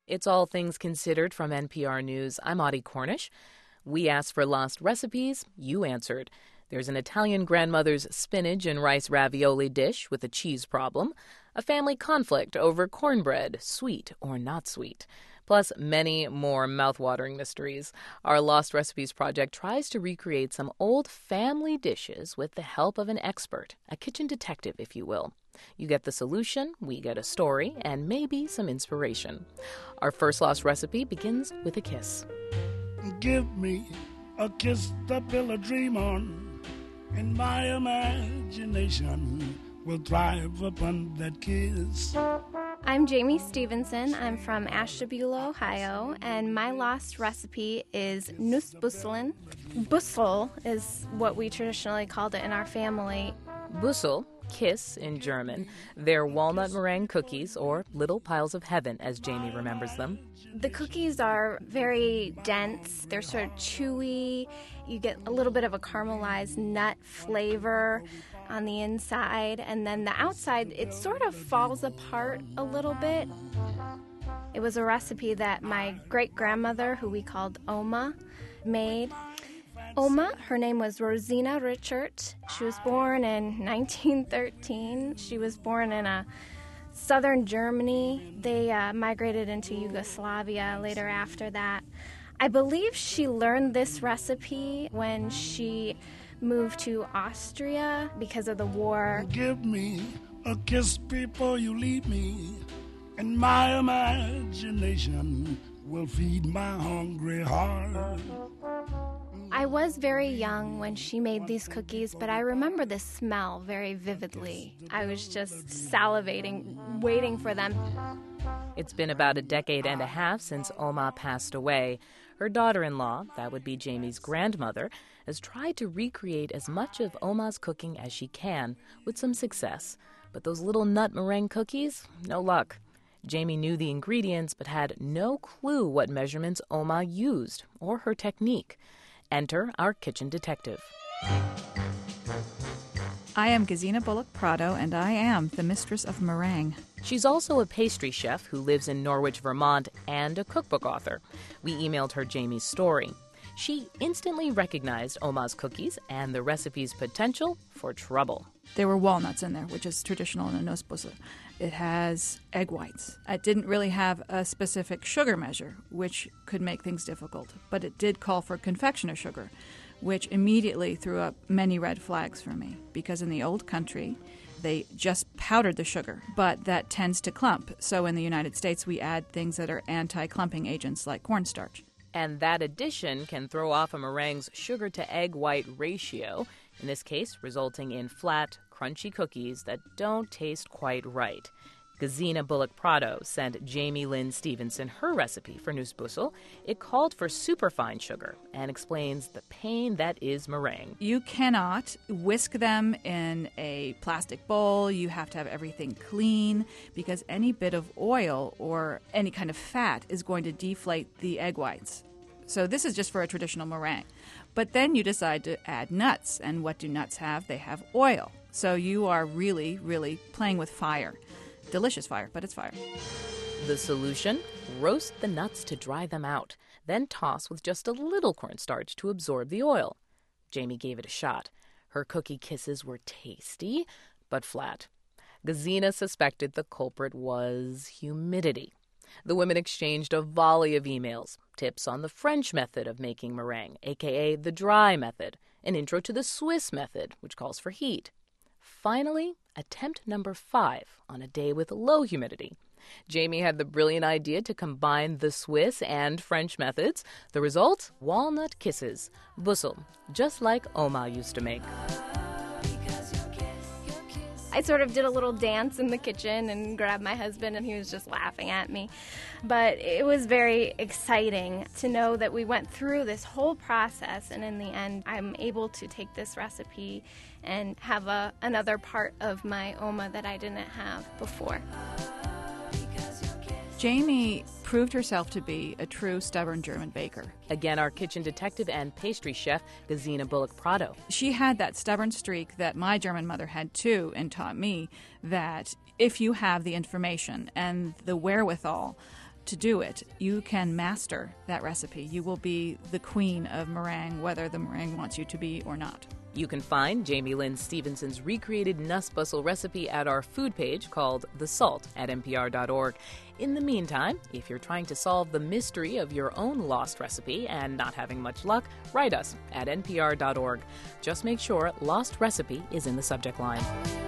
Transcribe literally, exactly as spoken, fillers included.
It's All Things Considered from N P R News. I'm Audie Cornish. We asked for lost recipes. You answered. There's an Italian grandmother's spinach and rice ravioli dish with a cheese problem, a family conflict over cornbread, sweet or not sweet, plus many more mouth-watering mysteries. Our Lost Recipes project tries to recreate some old family dishes with the help of an expert, a kitchen detective, if you will. You get the solution, we get a story, and maybe some inspiration. Our first lost recipe begins with a kiss. Give me a kiss to build a dream on, and my imagination will thrive upon that kiss. I'm Jamie Stevenson. I'm from Ashtabula, Ohio, and my lost recipe is Nussbusseln. Bussel is what we traditionally called it in our family. Bussel, kiss in German. They're walnut meringue cookies, or little piles of heaven, as Jamie remembers them. The cookies are very dense. They're sort of chewy. You get a little bit of a caramelized nut flavor on the inside, and then the outside, it sort of falls apart a little bit. It was a recipe that my great-grandmother, who we called Oma, made. Oma, her name was Rosina Richert. She was born in nineteen thirteen. She was born in a southern Germany. They uh, migrated into Yugoslavia later after that. I believe she learned this recipe when she moved to Austria because of the war. Give me a kiss before you leave me, and my imagination will feed my hungry heart. I was very young when she made these cookies, but I remember the smell very vividly. I was just salivating, waiting for them. It's been about a decade and a half since Oma passed away. Her daughter-in-law, that would be Jamie's grandmother, has tried to recreate as much of Oma's cooking as she can, with some success. But those little nut meringue cookies, no luck. Jamie knew the ingredients but had no clue what measurements Oma used or her technique. Enter our kitchen detective. I am Gesine Bullock Prado, and I am the mistress of meringue. She's also a pastry chef who lives in Norwich, Vermont, and a cookbook author. We emailed her Jamie's story. She instantly recognized Oma's cookies and the recipe's potential for trouble. There were walnuts in there, which is traditional in a Nussbussel. It has egg whites. It didn't really have a specific sugar measure, which could make things difficult, but it did call for confectioner sugar, which immediately threw up many red flags for me, because in the old country, they just powdered the sugar, but that tends to clump. So in the United States, we add things that are anti-clumping agents like cornstarch. And that addition can throw off a meringue's sugar-to-egg white ratio, in this case resulting in flat, crunchy cookies that don't taste quite right. Gesine Bullock Prado sent Jamie Lynn Stevenson her recipe for Nussbussel. It called for superfine sugar and explains the pain that is meringue. You cannot whisk them in a plastic bowl. You have to have everything clean because any bit of oil or any kind of fat is going to deflate the egg whites. So this is just for a traditional meringue. But then you decide to add nuts. And what do nuts have? They have oil. So you are really, really playing with fire. Delicious fire, but it's fire. The solution? Roast the nuts to dry them out, then toss with just a little cornstarch to absorb the oil. Jamie gave it a shot. Her cookie kisses were tasty, but flat. Gesine suspected the culprit was humidity. The women exchanged a volley of emails, tips on the French method of making meringue, aka the dry method, an intro to the Swiss method, which calls for heat. Finally, attempt number five on a day with low humidity. Jamie had the brilliant idea to combine the Swiss and French methods. The result? Walnut kisses. Bussel, just like Oma used to make. I sort of did a little dance in the kitchen and grabbed my husband, and he was just laughing at me. But it was very exciting to know that we went through this whole process, and in the end, I'm able to take this recipe and have a, another part of my Oma that I didn't have before. Jamie proved herself to be a true stubborn German baker. Again, our kitchen detective and pastry chef, Gesine Bullock Prado. She had that stubborn streak that my German mother had too, and taught me that if you have the information and the wherewithal to do it, you can master that recipe. You will be the queen of meringue, whether the meringue wants you to be or not. You can find Jamie Lynn Stevenson's recreated Nussbussel recipe at our food page called The Salt at N P R dot org. In the meantime, if you're trying to solve the mystery of your own lost recipe and not having much luck, write us at N P R dot org. Just make sure Lost Recipe is in the subject line.